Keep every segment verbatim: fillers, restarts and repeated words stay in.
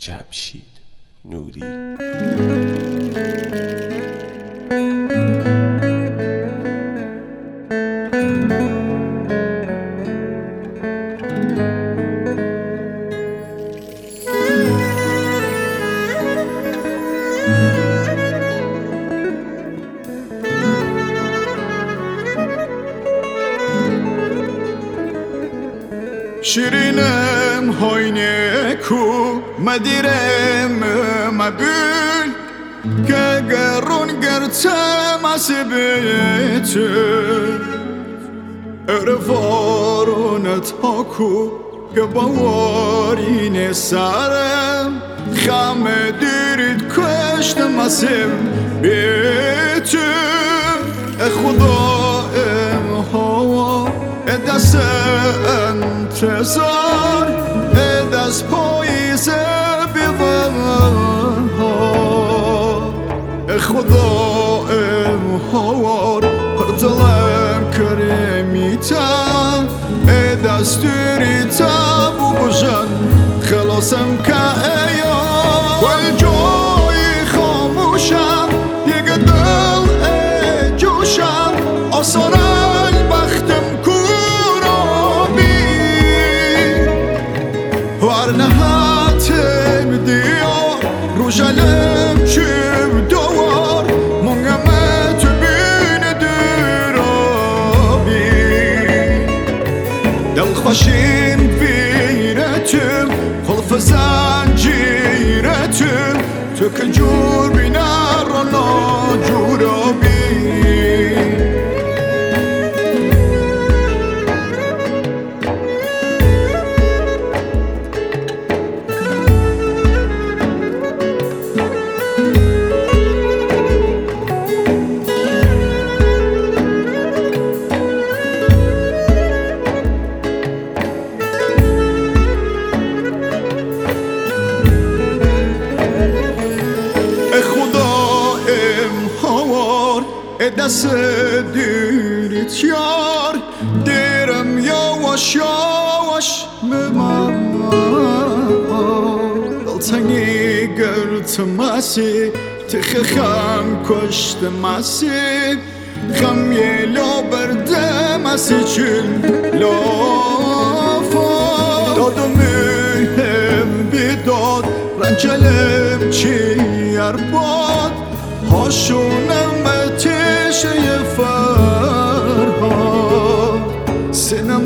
جمشید نوری. شیرینم هاینه کو مدیرم مبول که گرون گرتم اسبیت ارفارونت هاکو که باورین سرم خم دیرید کشتم اسب بیت خدا ام هوا دست انتظار دست پاییز بیوان ها خدا امهوار پردلم کرمیتم دستوری تابو بجن خلاصم که ایام و جای خاموشم یک دل جوشم آسانم بختم نهاتم دیار روشلم چیم دوار منگمت بین درابی دل خوشیم بیرتم خلف زنجیرتم تو که جور بینر رانا جورابی دست دیریت یار دیرم یواش یواش بمن دلتنگی گرتمسی تخ خم کشتمسی خم یه لا بردمسی چل لافا دادمیم بیداد رنجلم چی ارباد هاشونم تشه فرهاد سینم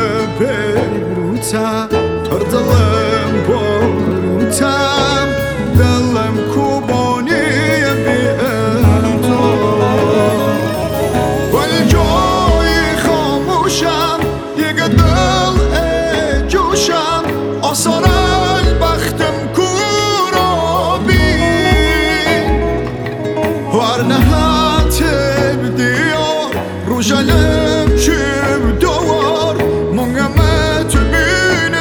بروتم پردلم باروتم دلم کوبانی بی امتاد ولی جای خاموشم یک دل جوشم آسانم بختم کورابی ورنهاتم دیار روشلم چیم دوار منگمت بین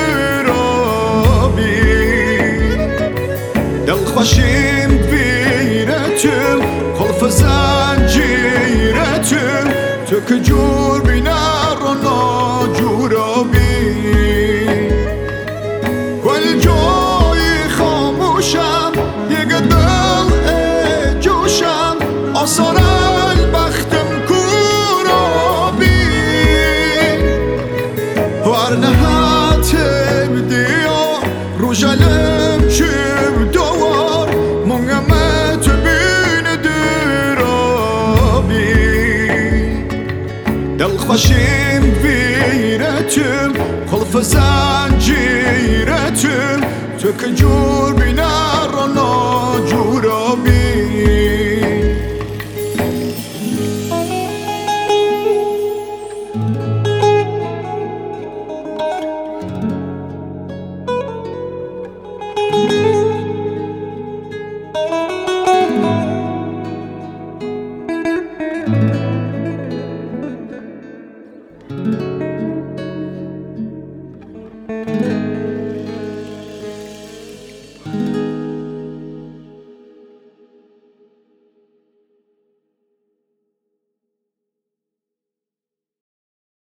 درابی دل خوشیم بیرتم خلف زنجیرتم تو که جور بینر رانا جورابی ولی جای خاموشم یک دل جوشم آسانم بختم کورابی ورنهاتم دیار روشلم چیم دوار منگمت بین درابی دل خوشیم بیرتم خلف زنجیرتم تو که جور بینر رانا جورابی Thank you.